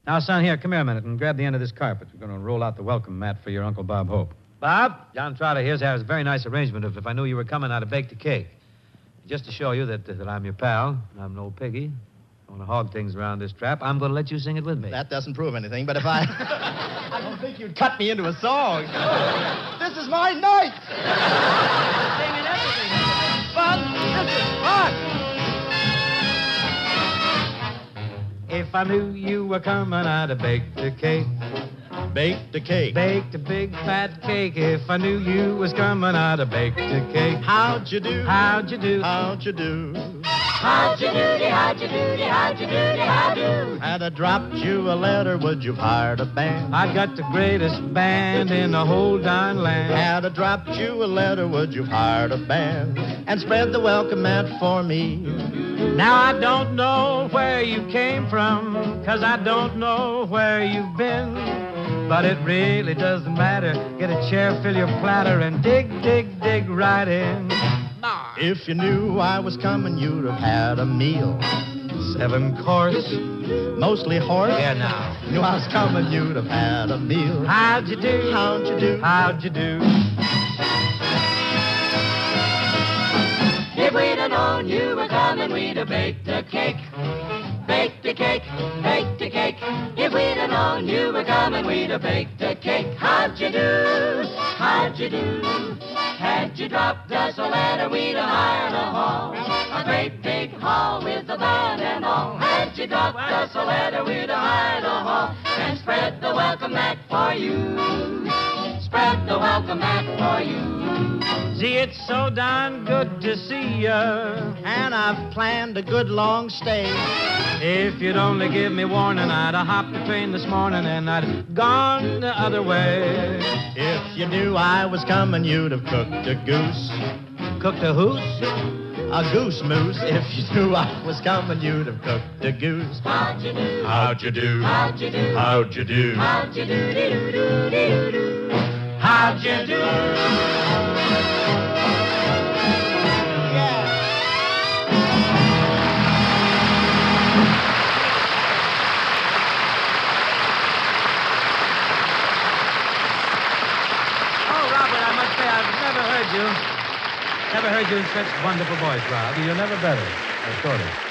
Now, son, here, come here a minute and grab the end of this carpet. We're going to roll out the welcome mat for your Uncle Bob Hope. Bob, John Trotter here's has a very nice arrangement of if I knew you were coming, I'd have baked a cake. Just to show you that I'm your pal, and I'm an old piggy. I want to hog things around this trap. I'm going to let you sing it with me. That doesn't prove anything, but if I... I don't think you'd cut me into a song. This is my night! Singing everything. Fun. This is fun. If I knew you were coming, I'd have baked a cake. Baked a cake. Baked a big fat cake. If I knew you was coming, I'd have baked a cake. How'd you do? How'd you do? How'd you do? How'd you do-de, how'd you do-de, how'd you do-de, how'd you? Had I dropped you a letter, would you have hired a band? I got the greatest band in the whole darn land. Had I dropped you a letter, would you have hired a band? And spread the welcome mat for me. Now I don't know where you came from, 'cause I don't know where you've been. But it really doesn't matter. Get a chair, fill your platter, and dig, dig, dig right in. If you knew I was coming, you'd have had a meal. 7 course. Mostly horse. Yeah, now. Knew I was coming, you'd have had a meal. How'd you do? How'd you do? How'd you do? If we'd have known you were coming, we'd have baked a cake. Baked a cake, baked a cake. If we'd have known you were coming, we'd have baked a cake. How'd you do? How'd you do? Had you dropped us a letter, we'd have hired a hall. A great big hall with a band and all. Had you dropped us a letter, we'd have hired a hall. And spread the welcome mat for you. Spread the welcome mat for you. See, it's so darn good to see ya. And I've planned a good long stay. If you'd only give me warning, I'd have hopped the train this morning and I'd have gone the other way. If you knew I was coming, you'd have cooked a goose. Cooked a hoose? A goose moose. If you knew I was coming, you'd have cooked a goose. How'd you do? How'd you do? How'd you do? How'd you do? How'd you do-de-do-do-de-do-do? How'd you do? Never heard you in such wonderful voice, Rob. You're never better. Of course.